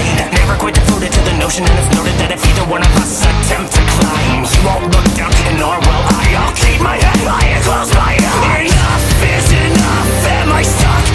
line. Never quite devoted to the notion, and it's noted that if either one of us attempt to climb, you won't look down, nor will I. I'll keep my head high and close my eyes. Enough is enough, am I stuck?